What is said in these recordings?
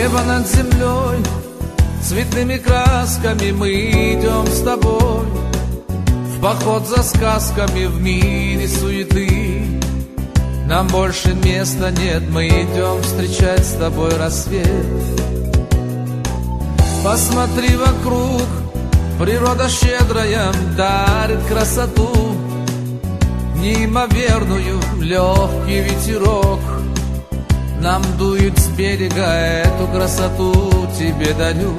Небо над землей, цветными красками мы идем с тобой в поход за сказками в мире суеты. Нам больше места нет, мы идем встречать с тобой рассвет. Посмотри вокруг, природа щедрая дарит красоту, неимоверную, легкий ветерок нам дует с берега, эту красоту тебе дарю.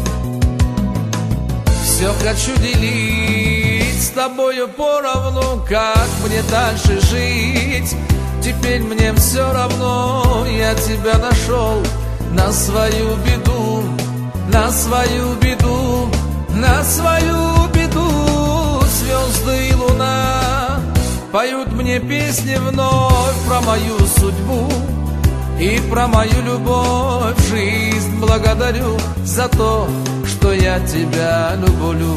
Все хочу делить с тобою поровну, как мне дальше жить. Теперь мне все равно, я тебя нашел на свою беду, на свою беду, на свою беду. Звезды и луна поют мне песни вновь про мою судьбу и про мою любовь. Жизнь благодарю за то, что я тебя люблю.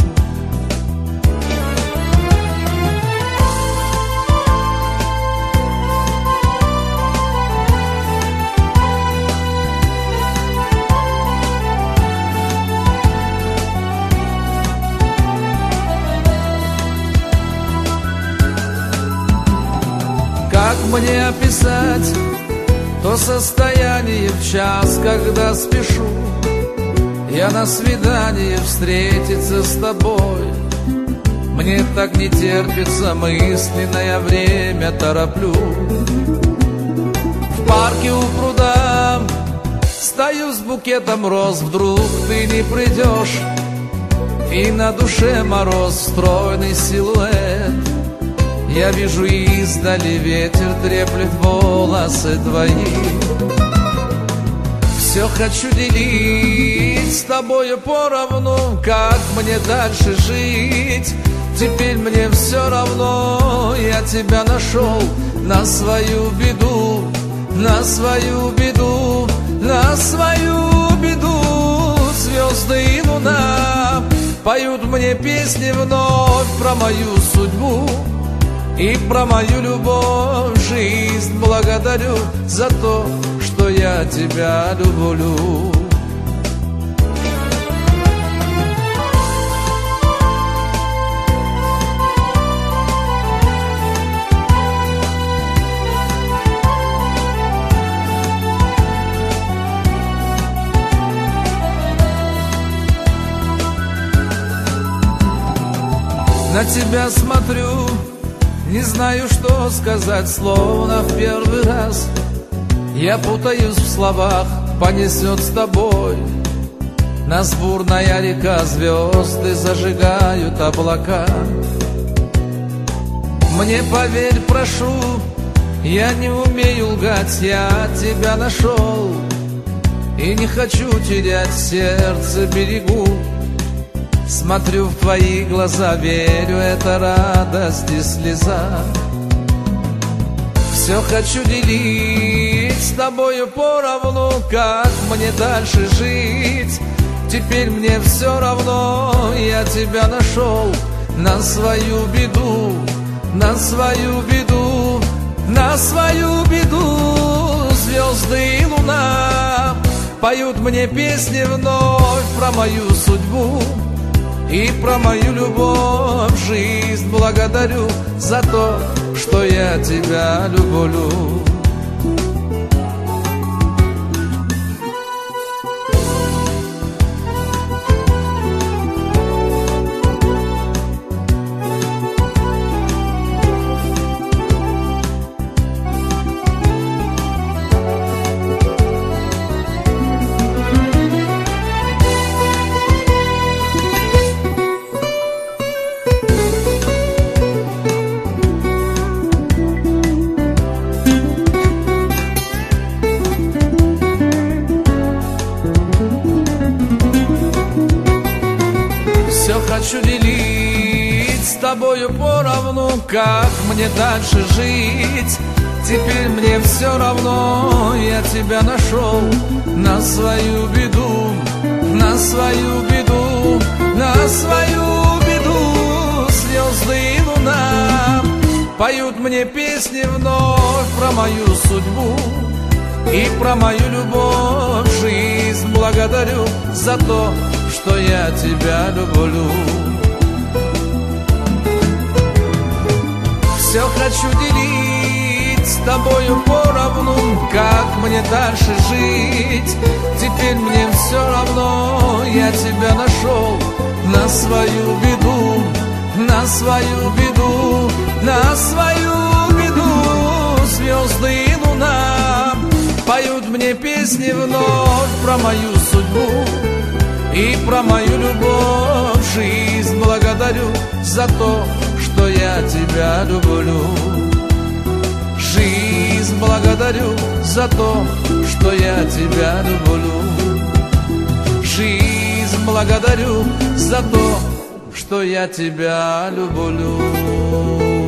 Как мне описать то состояние в час, когда спешу я на свидание встретиться с тобой? Мне так не терпится, мысленное время тороплю. В парке у пруда стою с букетом роз, вдруг ты не придешь, и на душе мороз, стройный силуэт. Я вижу издали, ветер треплет волосы твои. Все хочу делить с тобою поровну, как мне дальше жить. Теперь мне все равно, я тебя нашел на свою беду, на свою беду, на свою беду. Звезды и луна поют мне песни вновь про мою судьбу и про мою любовь. Жизнь благодарю за то, что я тебя люблю. На тебя смотрю, не знаю, что сказать, словно в первый раз. Я путаюсь в словах, понесет с тобой. Нас бурная река, звезды зажигают облака. Мне поверь, прошу, я не умею лгать, я тебя нашел и не хочу терять, сердце берегу. Смотрю в твои глаза, верю, это радость и слеза. Все хочу делить с тобою поровну, как мне дальше жить. Теперь мне все равно, я тебя нашел на свою беду, на свою беду, на свою беду. Звезды и луна поют мне песни вновь про мою судьбу и про мою любовь. Жизнь благодарю за то, что я тебя люблю. Хочу делить с тобою поровну, как мне дальше жить. Теперь мне все равно, я тебя нашел на свою беду, на свою беду, на свою беду. Звезды и луна поют мне песни вновь про мою судьбу и про мою любовь. Жизнь благодарю за то, что я тебя люблю. Все хочу делить с тобою поровну, как мне дальше жить? Теперь мне все равно, я тебя нашел на свою беду, на свою беду, на свою беду. Звезды и луна поют мне песни вновь про мою судьбу и про мою любовь. Жизнь благодарю за то, что я тебя люблю. Жизнь благодарю за то, что я тебя люблю. Жизнь благодарю за то, что я тебя люблю.